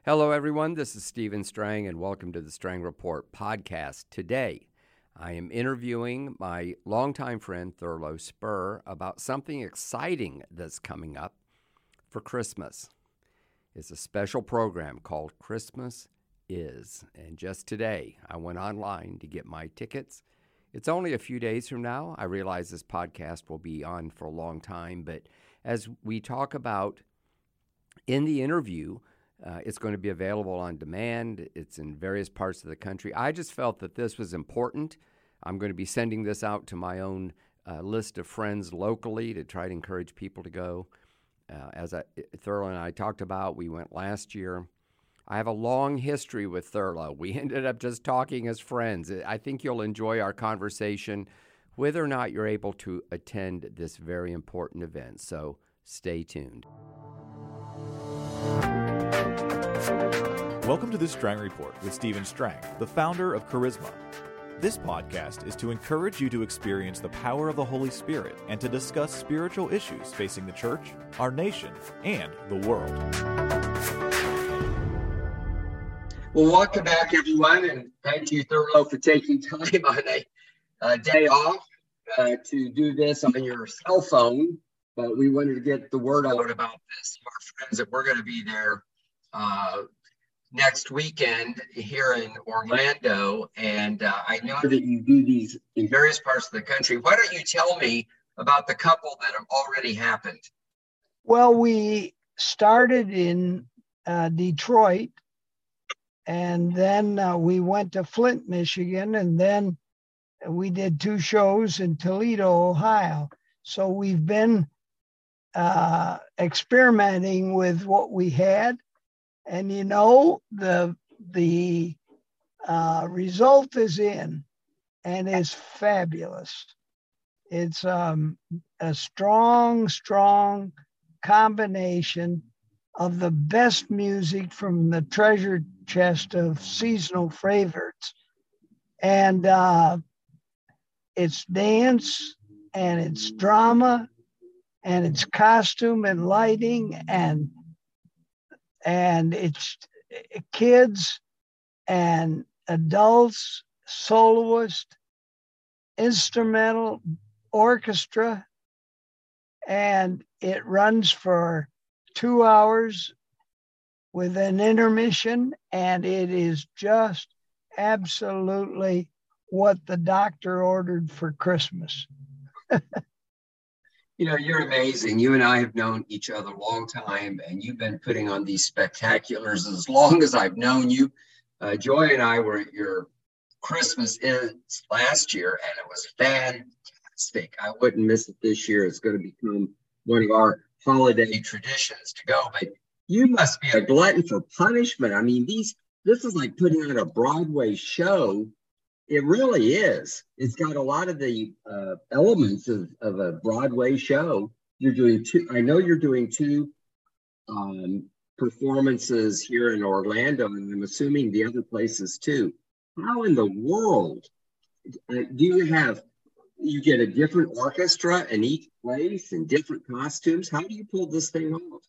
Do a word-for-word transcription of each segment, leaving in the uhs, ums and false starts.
Hello, everyone. This is Stephen Strang, and welcome to the Strang Report podcast. Today, I am interviewing my longtime friend, Thurlow Spur, about something exciting that's coming up for Christmas. It's a special program called Christmas Is. And just today, I went online to get my tickets. It's only a few days from now. I realize this podcast will be on for a long time, but as we talk about in the interview, Uh, it's going to be available on demand. It's in various parts of the country. I just felt that this was important. I'm going to be sending this out to my own uh, list of friends locally to try to encourage people to go. Uh, as I, Thurlow and I talked about, we went last year. I have a long history with Thurlow. We ended up just talking as friends. I think you'll enjoy our conversation, whether or not you're able to attend this very important event. So stay tuned. Welcome to the Strang Report with Stephen Strang, the founder of Charisma. This podcast is to encourage you to experience the power of the Holy Spirit and to discuss spiritual issues facing the church, our nation, and the world. Well, welcome back, everyone, and thank you, Thurlow, for taking time on a, a day off uh, to do this on your cell phone. But we wanted to get the word out about this to our friends that we're going to be there uh, next weekend here in Orlando, and uh, I know that you do these in various parts of the country. Why don't you tell me about the couple that have already happened? Well, we started in uh, Detroit, and then uh, we went to Flint, Michigan, and then we did two shows in Toledo, Ohio. So we've been uh, experimenting with what we had. And you know, the the uh, result is in, and is fabulous. It's um, a strong, strong combination of the best music from the treasure chest of seasonal favorites, and uh, it's dance, and it's drama, and it's costume and lighting, and And it's kids and adults, soloist, instrumental, orchestra, and it runs for two hours with an intermission, and it is just absolutely what the doctor ordered for Christmas. You know, you're amazing. You and I have known each other a long time, and you've been putting on these spectaculars as long as I've known you. Uh, Joy and I were at your Christmas Is last year, and it was fantastic. I wouldn't miss it this year. It's going to become one of our holiday traditions to go. But you must be a glutton for punishment. I mean, these this is like putting on a Broadway show. It really is. It's got a lot of the uh, elements of, of a Broadway show. You're doing two, I know you're doing two um, performances here in Orlando, and I'm assuming the other places too. How in the world uh, do you have, you get a different orchestra in each place and different costumes? How do you pull this thing off?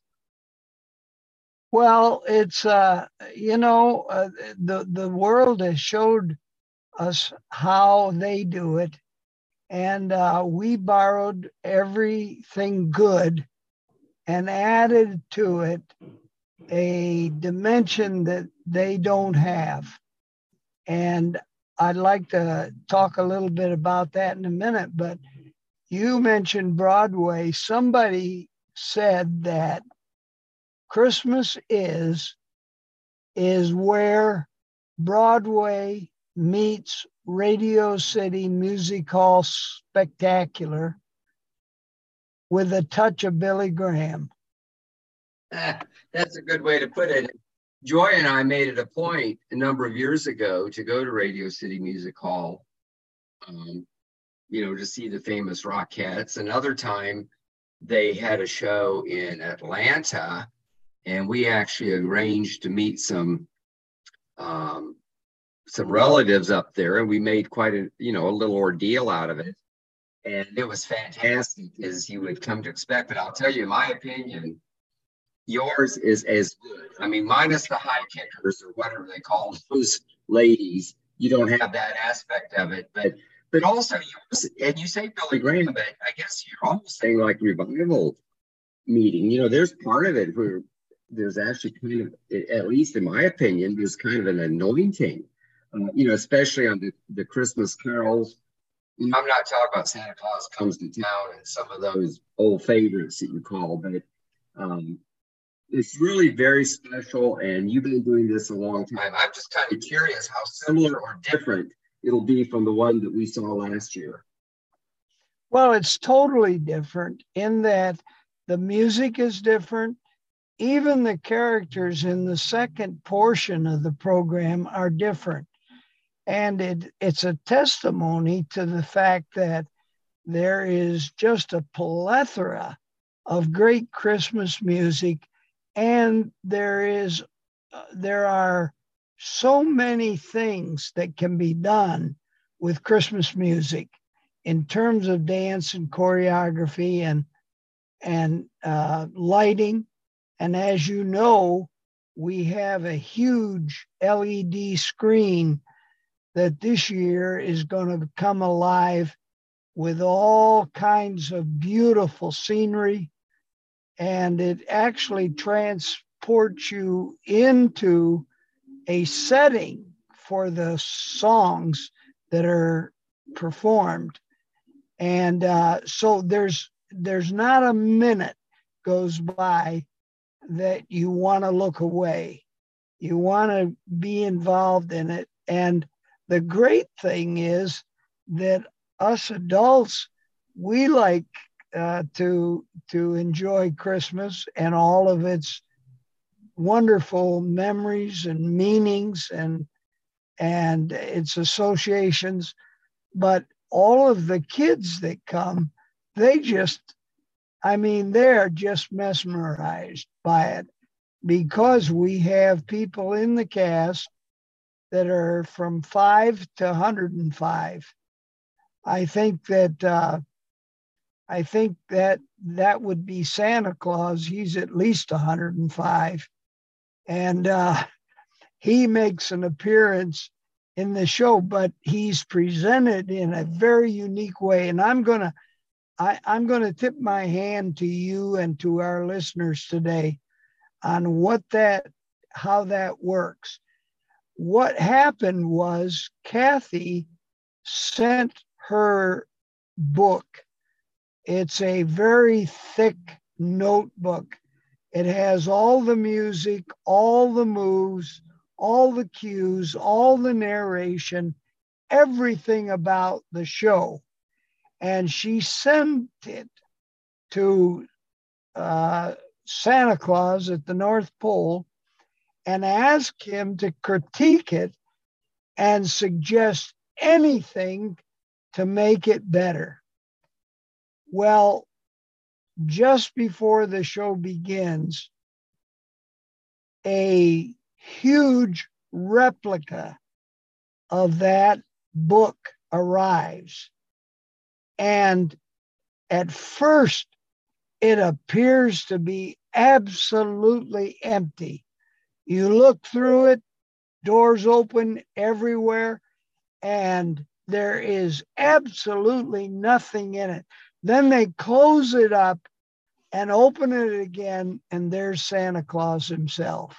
Well, it's, uh, you know, uh, the, the world has showed us how they do it, and uh, we borrowed everything good and added to it a dimension that they don't have. And I'd like to talk a little bit about that in a minute, but you mentioned Broadway. Somebody said that Christmas is is where Broadway meets Radio City Music Hall Spectacular with a touch of Billy Graham. Ah, that's a good way to put it. Joy and I made it a point a number of years ago to go to Radio City Music Hall, um, you know, to see the famous Rockettes. Another time they had a show in Atlanta, and we actually arranged to meet some um, some relatives up there, and we made quite a, you know, a little ordeal out of it. And it was fantastic, as you would come to expect. But I'll tell you, in my opinion, yours is as good. I mean, minus the high kickers or whatever they call those ladies. You don't have that aspect of it, but but also yours, and you say Billy Graham, but I guess you're almost saying like revival meeting. You know, there's part of it where there's actually kind of, at least in my opinion, there's kind of an anointing. Uh, you know, especially on the, the Christmas carols. I'm not talking about Santa Claus Comes to Town and some of those old favorites that you call, but um, it's really very special. And you've been doing this a long time. I'm just kind of curious how similar or different it'll be from the one that we saw last year. Well, it's totally different in that the music is different. Even the characters in the second portion of the program are different. And it, it's a testimony to the fact that there is just a plethora of great Christmas music, and there is uh, there are so many things that can be done with Christmas music in terms of dance and choreography and and uh, lighting. And as you know, we have a huge L E D screen that this year is going to come alive with all kinds of beautiful scenery. And it actually transports you into a setting for the songs that are performed. And uh, so there's there's not a minute goes by that you want to look away. You want to be involved in it. And the great thing is that us adults, we like uh, to, to enjoy Christmas and all of its wonderful memories and meanings and, and its associations. But all of the kids that come, they just, I mean, they're just mesmerized by it because we have people in the cast that are from five to one hundred five. I think that uh, I think that that would be Santa Claus. He's at least one hundred five, and uh, he makes an appearance in the show, but he's presented in a very unique way. And I'm gonna I, I'm gonna tip my hand to you and to our listeners today on what that how that works. What happened was Kathy sent her book. It's a very thick notebook. It has all the music, all the moves, all the cues, all the narration, everything about the show. And she sent it to uh, Santa Claus at the North Pole and ask him to critique it and suggest anything to make it better. Well, just before the show begins, a huge replica of that book arrives. And at first, it appears to be absolutely empty. You look through it, doors open everywhere, and there is absolutely nothing in it. Then they close it up and open it again, and there's Santa Claus himself.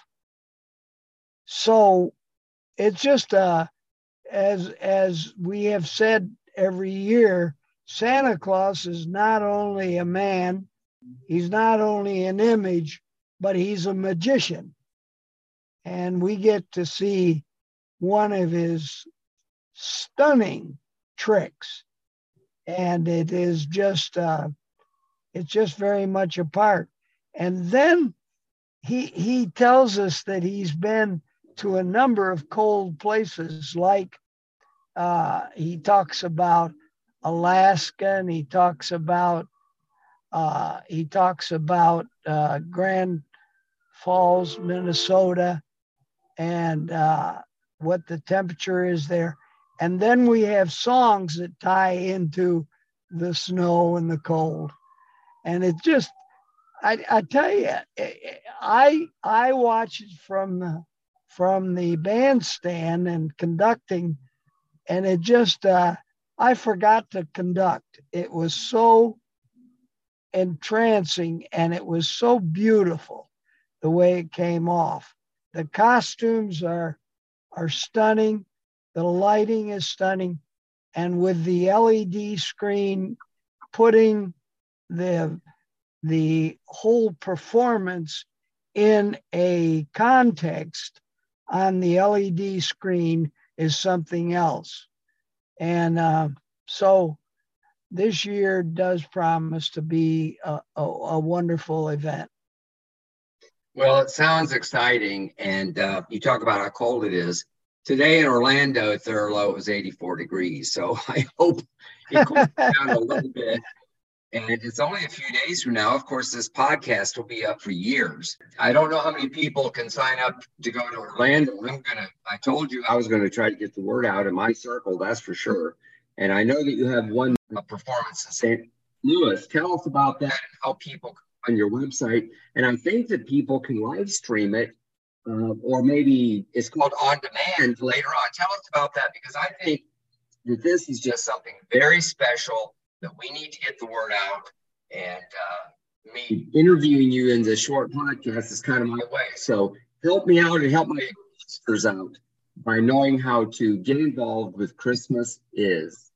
So it's just, uh, as, as we have said every year, Santa Claus is not only a man, he's not only an image, but he's a magician. And we get to see one of his stunning tricks. And it is just, uh, it's just very much a part. And then he, he tells us that he's been to a number of cold places, like uh, he talks about Alaska, and he talks about, uh, he talks about uh, Grand Falls, Minnesota, and uh, what the temperature is there. And then we have songs that tie into the snow and the cold. And it just, I, I tell you, I I watched it from from the bandstand and conducting, and it just uh, I forgot to conduct. It was so entrancing, and it was so beautiful the way it came off. The costumes are are stunning. The lighting is stunning, and with the L E D screen putting the the whole performance in a context on the L E D screen is something else. And uh, so this year does promise to be a, a, a wonderful event. Well, it sounds exciting. And uh, you talk about how cold it is. Today in Orlando, Thurlow, it was eighty-four degrees. So I hope it cools down a little bit. And it's only a few days from now. Of course, this podcast will be up for years. I don't know how many people can sign up to go to Orlando. I'm going to, I told you I was going to try to get the word out in my circle, that's for sure. And I know that you have one performance in Saint Louis. Tell us about that and how people on your website. And I think that people can live stream it, uh, or maybe it's called on demand later on. Tell us about that, because I think that this is just something very special that we need to get the word out. And uh, me interviewing you in this short podcast is kind of my way. So help me out and help my listeners out by knowing how to get involved with Christmas Is.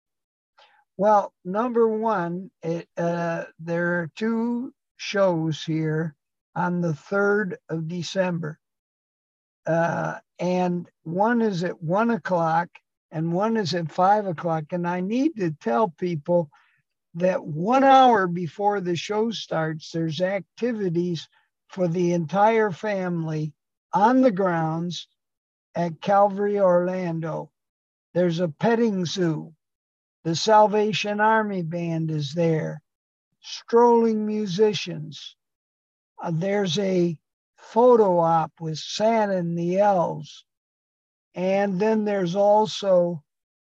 Well, number one, it, uh, there are two shows here on the third of December. Uh, and one is at one o'clock and one is at five o'clock. And I need to tell people that one hour before the show starts, there's activities for the entire family on the grounds at Calvary Orlando. There's a petting zoo. The Salvation Army Band is there. Strolling musicians. Uh, there's a photo op with Santa and the elves. And then there's also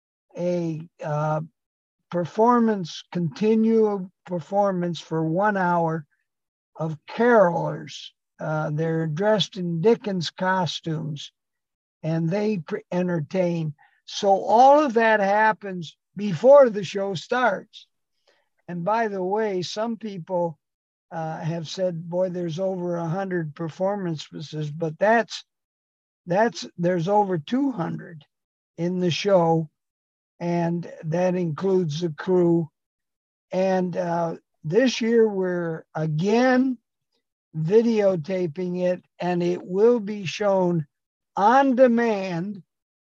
a uh, performance, continual performance for one hour of carolers. Uh, they're dressed in Dickens costumes and they pre- entertain. So all of that happens before the show starts. And by the way, some people uh, have said, boy, there's over a hundred performances, but that's That's there's over two hundred in the show, and that includes the crew. And uh, this year we're again videotaping it, and it will be shown on demand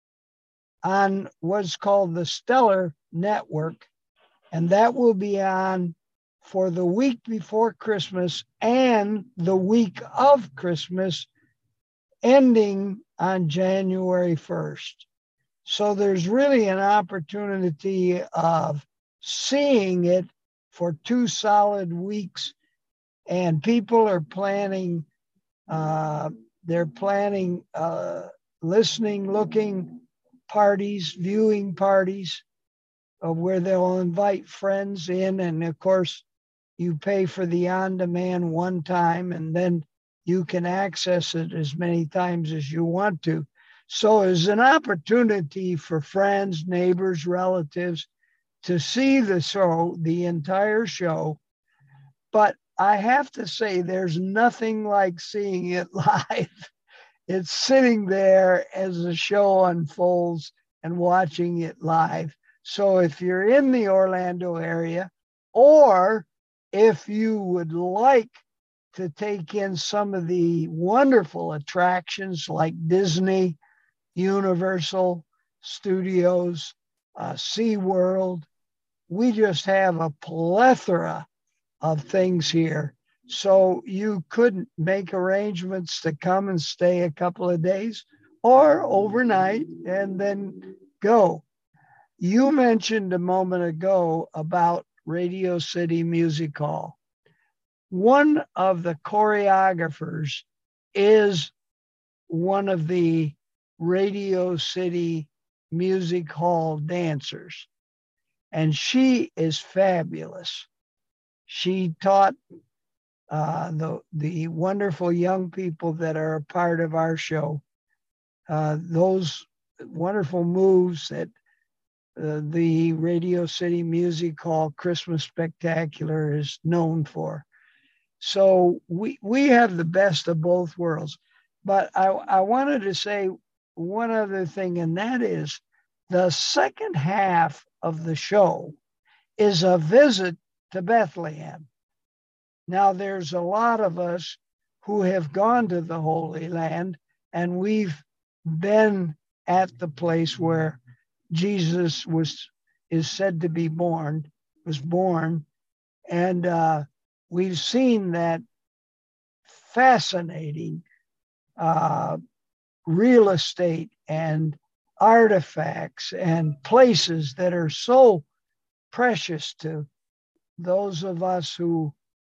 on what's called the Stellar Network, and that will be on for the week before Christmas and the week of Christmas, ending on January first. So there's really an opportunity of seeing it for two solid weeks. And people are planning, uh, they're planning uh, listening, looking parties, viewing parties uh, where they'll invite friends in. And of course, you pay for the on-demand one time, and then you can access it as many times as you want to. So it's an opportunity for friends, neighbors, relatives to see the show, the entire show. But I have to say, there's nothing like seeing it live. It's sitting there as the show unfolds and watching it live. So if you're in the Orlando area, or if you would like to take in some of the wonderful attractions like Disney, Universal Studios, uh, SeaWorld. We just have a plethora of things here. So you could make arrangements to come and stay a couple of days or overnight and then go. You mentioned a moment ago about Radio City Music Hall. One of the choreographers is one of the Radio City Music Hall dancers, and she is fabulous. She taught uh, the, the wonderful young people that are a part of our show. Uh, those wonderful moves that uh, the Radio City Music Hall Christmas Spectacular is known for. So we we have the best of both worlds. But I, I wanted to say one other thing, and that is the second half of the show is a visit to Bethlehem. Now, there's a lot of us who have gone to the Holy Land, and we've been at the place where Jesus was is said to be born, was born, and uh, we've seen that fascinating uh, real estate and artifacts and places that are so precious to those of us who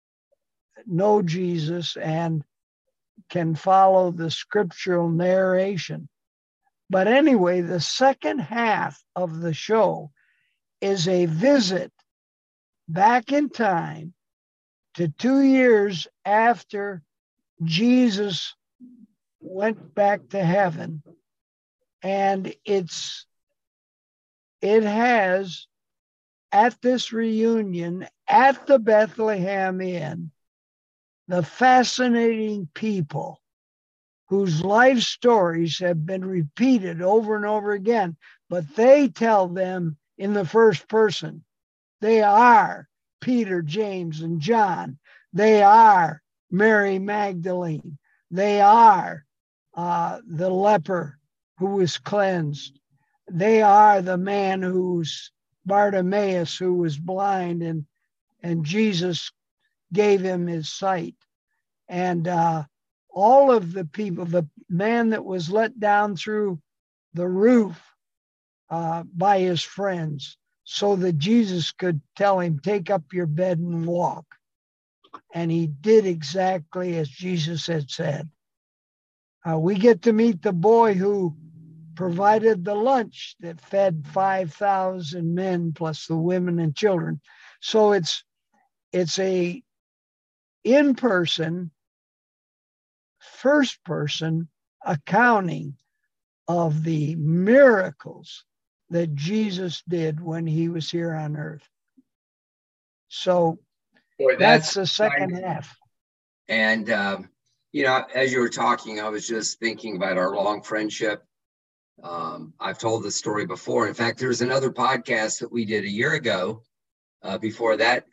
know Jesus and can follow the scriptural narration. But anyway, the second half of the show is a visit back in time to two years after Jesus went back to heaven. And it's it has at this reunion at the Bethlehem Inn the fascinating people whose life stories have been repeated over and over again, but they tell them in the first person. They are Peter, James, and John. They are Mary Magdalene. They are uh, the leper who was cleansed. They are the man who's Bartimaeus, who was blind, and, and Jesus gave him his sight. And uh, all of the people, the man that was let down through the roof uh, by his friends, so that Jesus could tell him, take up your bed and walk. And he did exactly as Jesus had said. Uh, we get to meet the boy who provided the lunch that fed five thousand men plus the women and children. So it's it's a in-person, first-person accounting of the miracles that Jesus did when he was here on earth. So Boy, that's, that's the second exciting. half. And, um, you know, as you were talking, I was just thinking about our long friendship. Um, I've told this story before. In fact, there's another podcast that we did a year ago uh, before that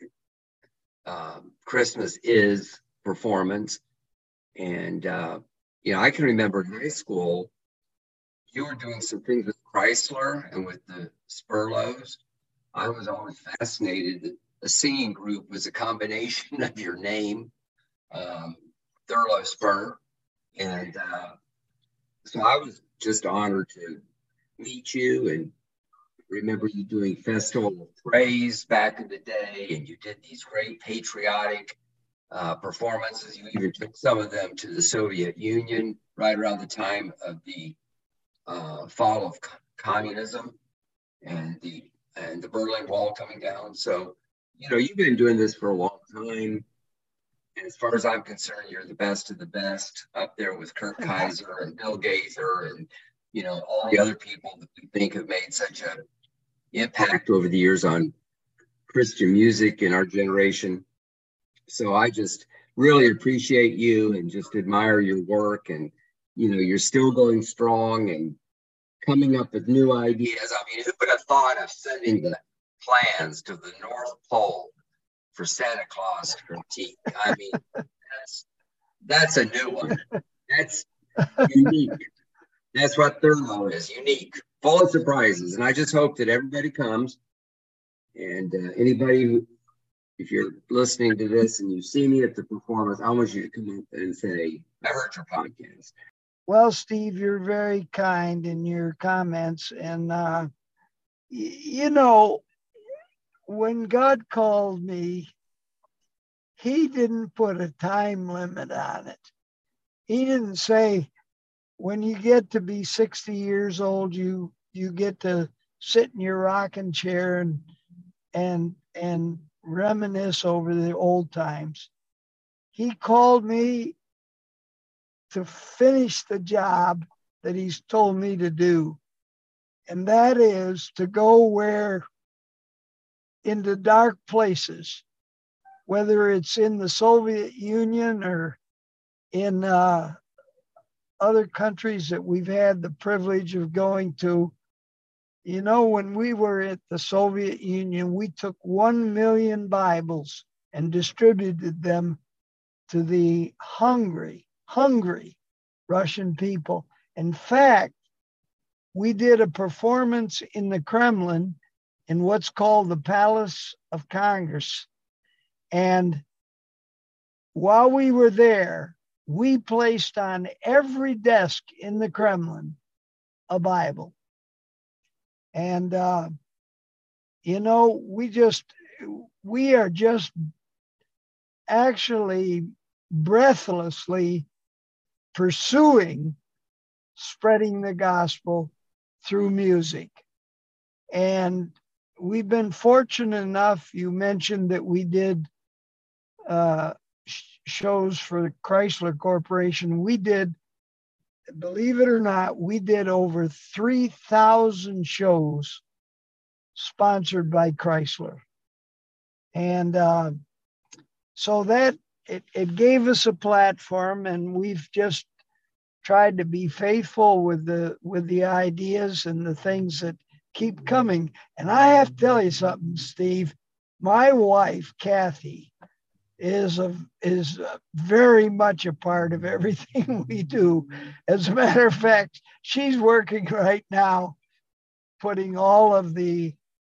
uh, Christmas Is performance. And, uh, you know, I can remember in high school, you were doing some things with Chrysler and with the Spurlows. I was always fascinated that a singing group was a combination of your name, um, Thurlow Spur. And uh, so I was just honored to meet you and remember you doing Festival of Praise back in the day. And you did these great patriotic uh, performances. You even took some of them to the Soviet Union right around the time of the Uh, fall of communism and the and the Berlin Wall coming down. So, you know, you've been doing this for a long time. And as far as I'm concerned, you're the best of the best up there with Kurt Kaiser and Bill Gaither and, you know, all the other people that we think have made such an impact over the years on Christian music in our generation. So I just really appreciate you and just admire your work. And, you know, you're still going strong and coming up with new ideas. I mean, who would have thought of sending the plans to the North Pole for Santa Claus to critique? I mean, that's that's a new one. That's unique. That's what Thurlow is, unique, full of surprises. And I just hope that everybody comes. And uh, anybody who, if you're listening to this and you see me at the performance, I want you to come up and say, I heard your podcast. Well, Steve, you're very kind in your comments. And, uh, y- you know, when God called me, he didn't put a time limit on it. He didn't say, when you get to be sixty years old, you you get to sit in your rocking chair and and and reminisce over the old times. he called me to finish the job that he's told me to do. And that is to go where into dark places, whether it's in the Soviet Union or in uh, other countries that we've had the privilege of going to. You know, when we were at the Soviet Union, we took one million Bibles and distributed them to the hungry, hungry Russian people. In fact, we did a performance in the Kremlin in what's called the Palace of Congress. And while we were there, we placed on every desk in the Kremlin a Bible. And, uh, you know, we just, we are just actually breathlessly pursuing spreading the gospel through music. And we've been fortunate enough, you mentioned that we did uh, sh- shows for the Chrysler Corporation. We did, believe it or not, we did over three thousand shows sponsored by Chrysler. And uh, so that, it, it gave us a platform, and we've just tried to be faithful with the with the ideas and the things that keep coming. And I have to tell you something, Steve. My wife, Kathy, is a, is very much a part of everything we do. As a matter of fact, she's working right now, putting all of the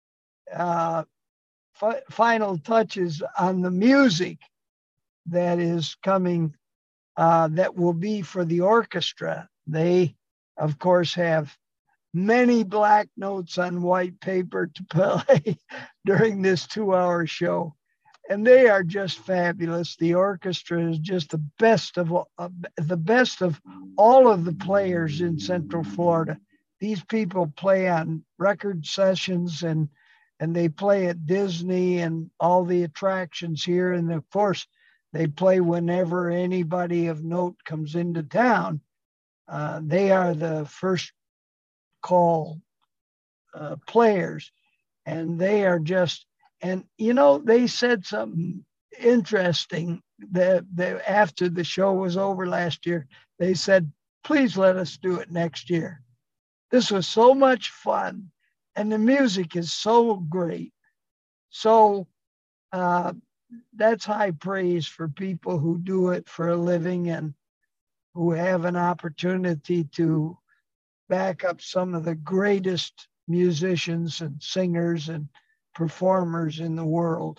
uh, fi- final touches on the music that is coming, uh, that will be for the orchestra. They, of course, have many black notes on white paper to play during this two-hour show. And they are just fabulous. The orchestra is just the best of uh, the best of all of the players in Central Florida. These people play on record sessions, and and they play at Disney and all the attractions here. And of course, they play whenever anybody of note comes into town. Uh, they are the first call uh, players, and they are just. And, you know, they said something interesting that, that after the show was over last year. They said, please let us do it next year. This was so much fun, and the music is so great. So uh, that's high praise for people who do it for a living and who have an opportunity to back up some of the greatest musicians and singers and performers in the world.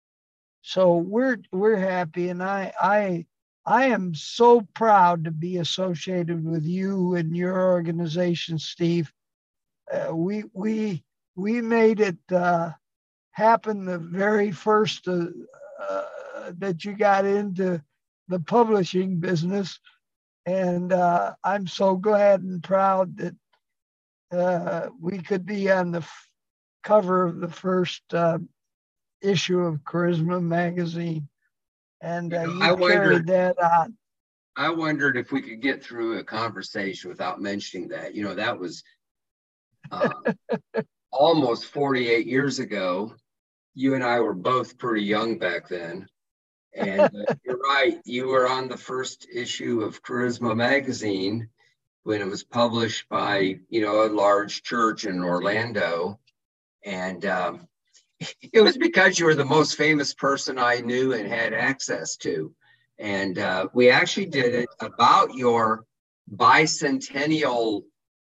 So we're we're happy, and I I I am so proud to be associated with you and your organization, Steve. Uh, we we we made it uh, happen the very first uh, uh, that you got into the publishing business, and uh, I'm so glad and proud that uh, we could be on the f- cover of the first uh, issue of Charisma magazine, and uh, You know, you I carried wondered, that on. I wondered if we could get through a conversation without mentioning that. You know, that was uh, almost forty-eight years ago. You and I were both pretty young back then. And uh, you're right, you were on the first issue of Charisma magazine when it was published by, you know, a large church in Orlando. And um, it was because you were the most famous person I knew and had access to. And uh, we actually did it about your bicentennial,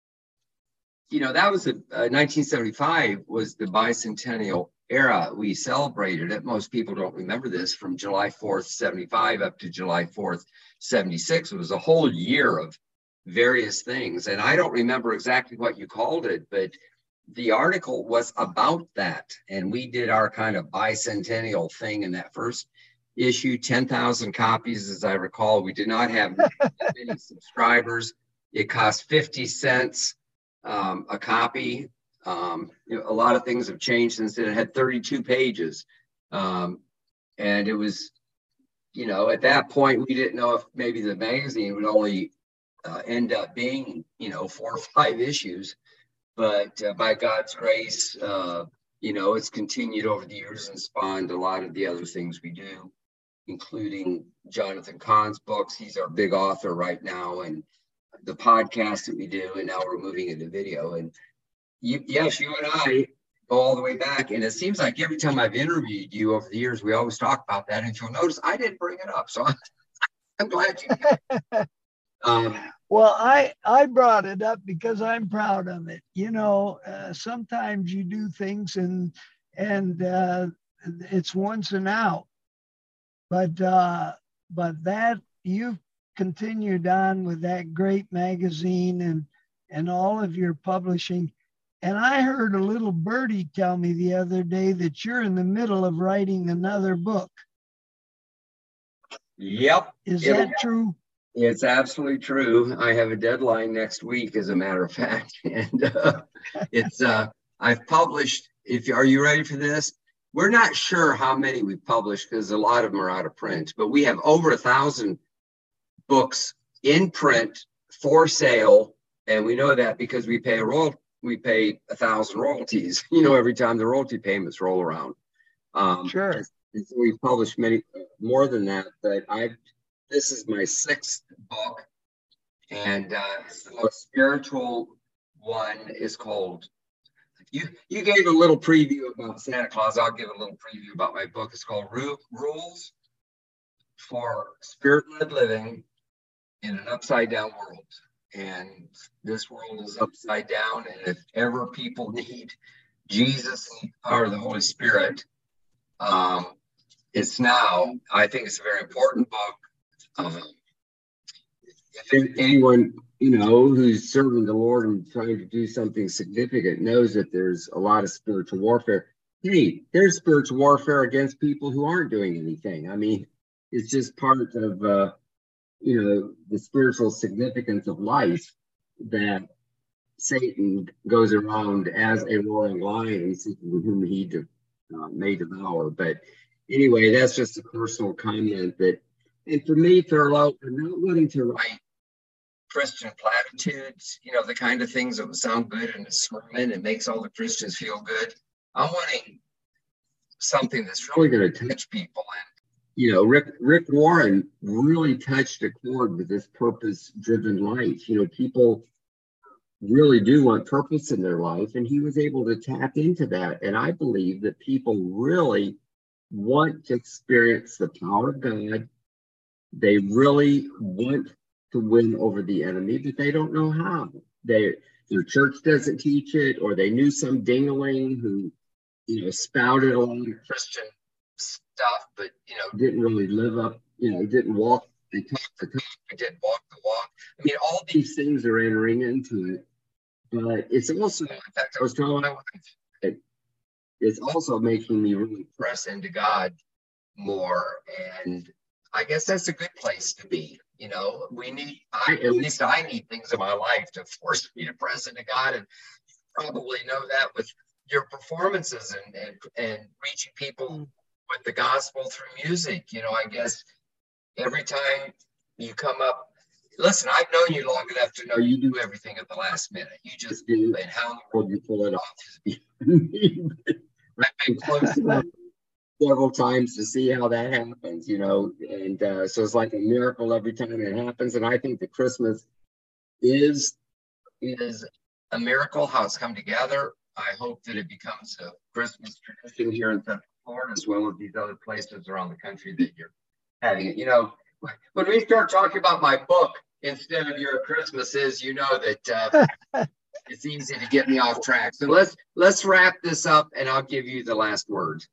you know, that was a, uh, nineteen seventy-five was the bicentennial era. We celebrated it. Most people don't remember this, from July fourth, seventy-five up to July fourth, seventy-six. It was a whole year of various things. And I don't remember exactly what you called it, but the article was about that. And we did our kind of bicentennial thing in that first issue, ten thousand copies, as I recall. We did not have many subscribers. It cost fifty cents um, a copy. Um, you know, a lot of things have changed since then. It had thirty-two pages. Um, and it was you know, at that point, we didn't know if maybe the magazine would only uh, end up being, you know, four or five issues. But uh, by God's grace, uh, you know, it's continued over the years and spawned a lot of the other things we do, including Jonathan Cahn's books. He's our big author right now, and the podcast that we do, and now we're moving into video. And you, yes, you and I go all the way back, and it seems like every time I've interviewed you over the years, we always talk about that. And you'll notice I didn't bring it up, so I'm, I'm glad you did. Um, well, I I brought it up because I'm proud of it. You know, uh, sometimes you do things and and uh, it's once and out, but uh, but that you've continued on with that great magazine and and all of your publishing. And I heard a little birdie tell me the other day that you're in the middle of writing another book. Yep. Is that true? It's absolutely true. I have a deadline next week, as a matter of fact. And uh, it's, uh, I've published, if are you ready for this? We're not sure how many we've published because a lot of them are out of print, but we have over a thousand books in print for sale. And we know that because we pay a royalty. We pay a thousand royalties, you know, every time the royalty payments roll around. Um, sure. And so we've published many more than that, but I've, this is my sixth book, and uh, the most spiritual one is called, you, you gave a little preview about Santa Claus. I'll give a little preview about my book. It's called Ru- Rules for Spirit-Led Living in an Upside Down World. And this world is upside down, and if ever people need Jesus and the power of the Holy Spirit, um, it's now. I think it's a very important book. Um, if anyone, you know, who's serving the Lord and trying to do something significant knows that there's a lot of spiritual warfare. Hey, there's spiritual warfare against people who aren't doing anything. I mean, it's just part of, uh, you know, the spiritual significance of life, that Satan goes around as a roaring lion seeking whom he de- uh, may devour. But anyway, that's just a personal comment that, and for me, Thurlow, I'm not wanting to write Christian platitudes, you know, the kind of things that would sound good in a sermon and makes all the Christians feel good. I'm wanting something that's really going to touch people. And, you know, Rick, Rick Warren really touched a chord with this purpose-driven life. You know, people really do want purpose in their life, and he was able to tap into that. And I believe that people really want to experience the power of God. They really want to win over the enemy, but they don't know how. They, their church doesn't teach it, or they knew some dingling who, you know, spouted a lot of Christian stuff, but, you know, didn't really live up, you know, didn't walk, they talked the talk, but didn't walk the walk. I mean, all these things are entering into it, but it's also, in fact, I was telling my wife, it, it's also making me really press into God more, and I guess that's a good place to be. You know, we need, I, at least I need things in my life to force me to press into God, and you probably know that with your performances and, and, and reaching people with the gospel through music. You know, I guess every time you come up, listen, I've known you long enough to know you do everything at the last minute. You just do, and how in the world you pull it off is beyond me. I've been close enough several times to see how that happens, you know, and uh, so it's like a miracle every time it happens. And I think that Christmas is is a miracle, how it's come together. I hope that it becomes a Christmas tradition here in Central Florida, as well as these other places around the country that you're having it. You know, when we start talking about my book instead of your Christmases, you know that uh, it's easy to get me off track. So let's let's wrap this up, and I'll give you the last word.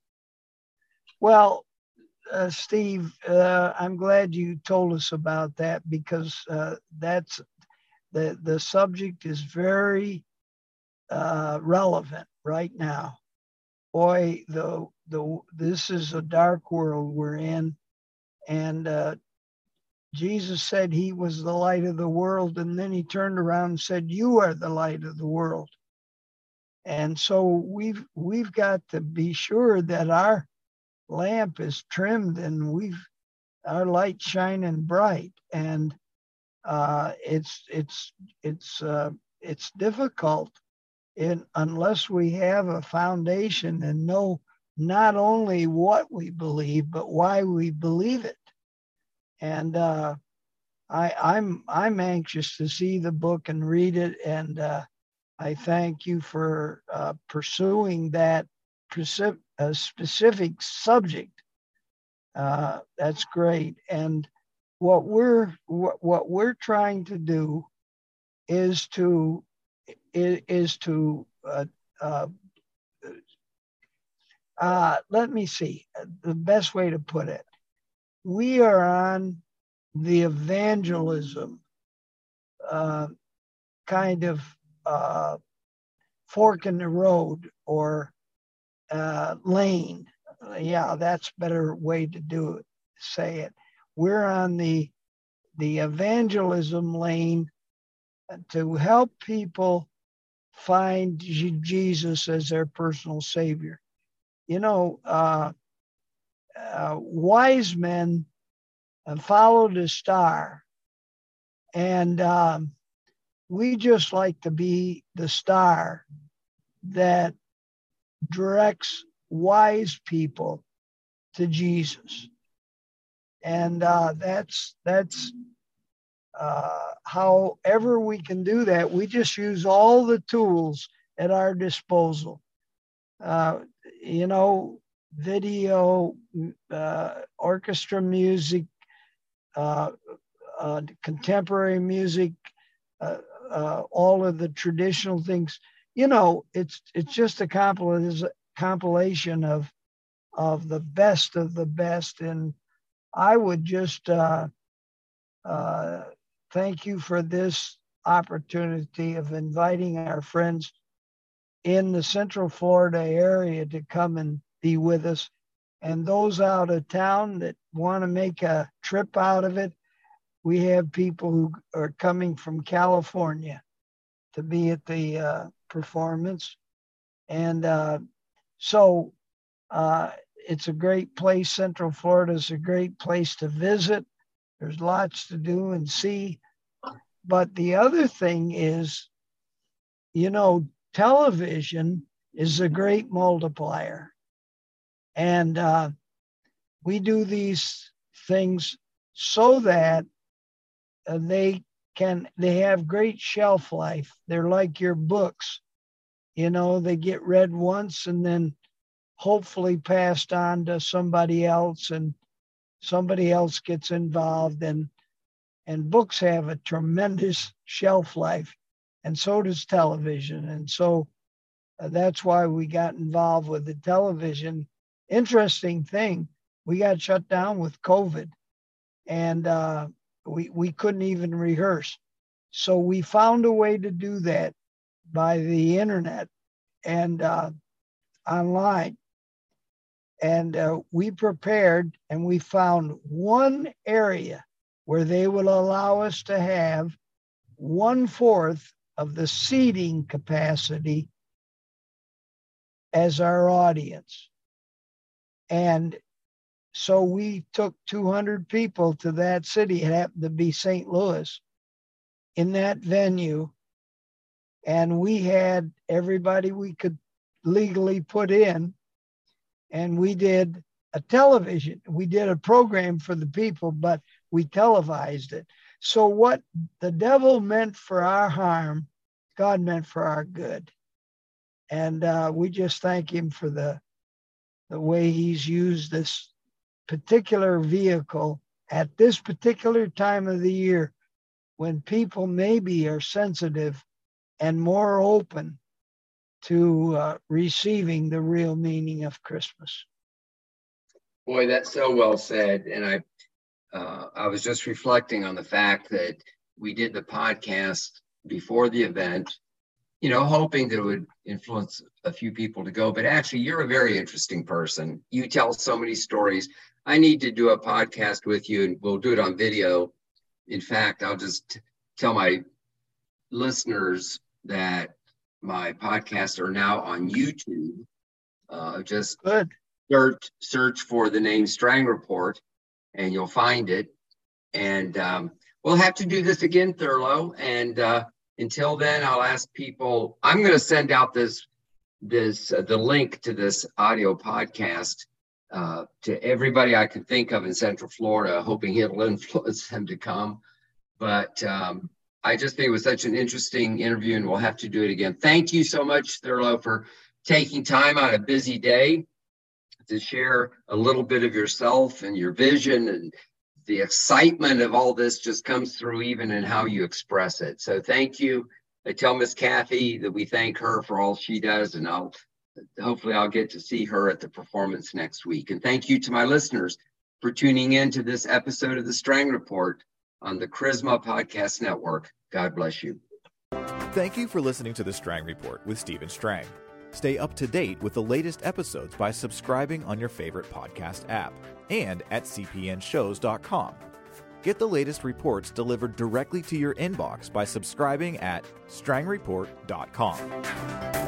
Well, uh, Steve, uh, I'm glad you told us about that, because uh, that's the the subject is very uh, relevant right now. Boy, the the this is a dark world we're in, and uh, Jesus said he was the light of the world, and then he turned around and said, "You are the light of the world." And so we've we've got to be sure that our lamp is trimmed, and we've our light shining bright, and uh, it's it's it's uh, it's difficult in unless we have a foundation and know not only what we believe but why we believe it. And uh, I, I'm I'm anxious to see the book and read it, and uh, I thank you for uh, pursuing that specific, uh, specific subject. Uh, that's great. And what we're what, what we're trying to do is to is, is to uh, uh, uh, let me see the best way to put it. We are on the evangelism uh, kind of uh, fork in the road, or uh, lane. Yeah, that's a better way to do it. Say it. We're on the the evangelism lane to help people find Jesus as their personal savior. You know, uh, uh, wise men followed a star, and um, we just like to be the star that directs wise people to Jesus. And uh, that's that's uh, however we can do that. We just use all the tools at our disposal. Uh, you know, video, uh, orchestra music, uh, uh, contemporary music, uh, uh, all of the traditional things. You know, it's it's just a compil- compilation of of the best of the best. And I would just uh, uh, thank you for this opportunity of inviting our friends in the Central Florida area to come and be with us. And those out of town that want to make a trip out of it, we have people who are coming from California to be at the uh, performance. And uh, so uh, it's a great place. Central Florida is a great place to visit. There's lots to do and see. But the other thing is, you know, television is a great multiplier. And uh, we do these things so that uh, they can, they have great shelf life. They're like your books. You know, they get read once and then hopefully passed on to somebody else, and somebody else gets involved. And, and books have a tremendous shelf life, and so does television. And so uh, that's why we got involved with the television. Interesting thing, we got shut down with COVID, and uh, we, we couldn't even rehearse. So we found a way to do that by the internet and uh, online. And uh, we prepared, and we found one area where they will allow us to have one fourth of the seating capacity as our audience. And so we took two hundred people to that city. It happened to be Saint Louis, in that venue. And we had everybody we could legally put in. And we did a television. We did a program for the people, but we televised it. So what the devil meant for our harm, God meant for our good. And uh, we just thank him for the, the way he's used this particular vehicle at this particular time of the year, when people maybe are sensitive and more open to uh, receiving the real meaning of Christmas. Boy, that's so well said. And I, uh, I was just reflecting on the fact that we did the podcast before the event, you know, hoping that it would influence a few people to go. But actually, you're a very interesting person. You tell so many stories. I need to do a podcast with you, and we'll do it on video. In fact, I'll just tell my listeners that my podcasts are now on YouTube. Uh, just Good. search, search for the name Strang Report, and you'll find it. And um, we'll have to do this again, Thurlow. And uh, until then, I'll ask people, I'm going to send out this, this uh, the link to this audio podcast uh, to everybody I can think of in Central Florida, hoping it'll influence them to come. But um, I just think it was such an interesting interview, and we'll have to do it again. Thank you so much, Thurlow, for taking time on a busy day to share a little bit of yourself and your vision, and the excitement of all this just comes through even in how you express it. So thank you. I tell Miss Kathy that we thank her for all she does, and I'll hopefully I'll get to see her at the performance next week. And thank you to my listeners for tuning in to this episode of the Strang Report on the Charisma Podcast Network. God bless you. Thank you for listening to the Strang Report with Stephen Strang. Stay up to date with the latest episodes by subscribing on your favorite podcast app and at c p n shows dot com. Get the latest reports delivered directly to your inbox by subscribing at strang report dot com.